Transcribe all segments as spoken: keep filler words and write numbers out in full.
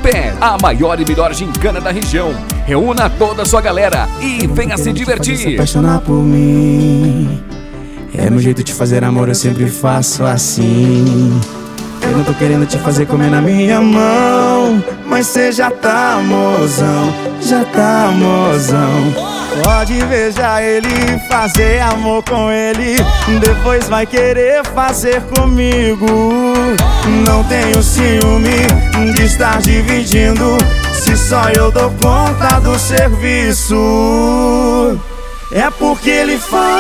Pet, a maior e melhor gincana da região. Reúna toda a sua galera e venha se divertir. Se apaixonar por mim é meu jeito de fazer amor, eu sempre faço assim. Eu não tô querendo te fazer comer na minha mão, mas cê já tá mozão, já tá mozão. Pode beijar ele, fazer amor com ele, depois vai querer fazer comigo. Não tenho ciúme de estar dividindo, se só eu dou conta do serviço. É porque ele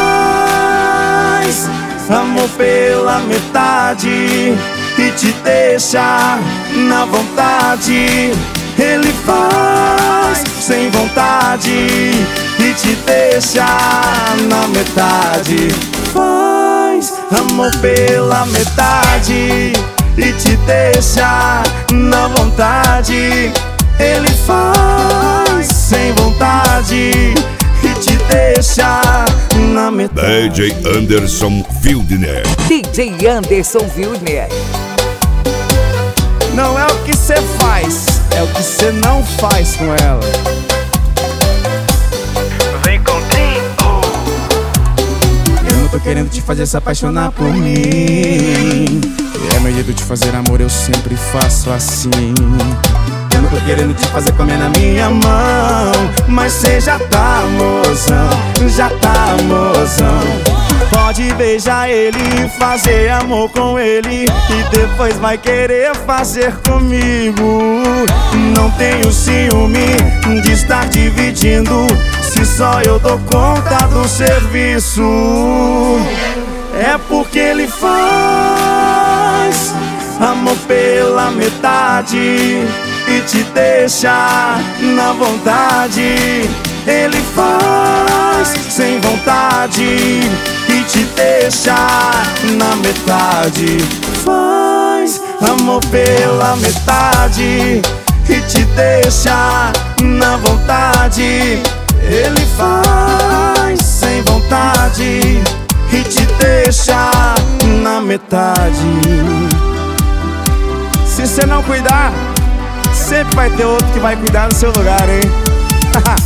faz amor pela metade e te deixa na vontade. Ele faz sem vontade e te deixa na metade. Faz amor pela metade e te deixa na vontade. Ele faz sem vontade e te deixa na metade. D J Anderson Wildner. D J Anderson Wildner. Não é o que cê faz, é o que cê não faz com ela. Vem contigo. Eu não tô querendo te fazer se apaixonar por mim, é meu jeito de fazer amor, eu sempre faço assim. Eu não tô querendo te fazer comer na minha mão, mas cê já tá mozão, já tá mozão. Pode beijar ele, fazer amor com ele e depois vai querer fazer comigo. Não tenho ciúme de estar dividindo, se só eu dou conta do serviço. É porque ele faz amor pela metade e te deixa na vontade. Ele faz sem vontade e te deixa na metade. Faz amor pela metade e te deixa na vontade. Ele faz sem vontade e te deixa na metade. Se você não cuidar, sempre vai ter outro que vai cuidar no seu lugar, hein?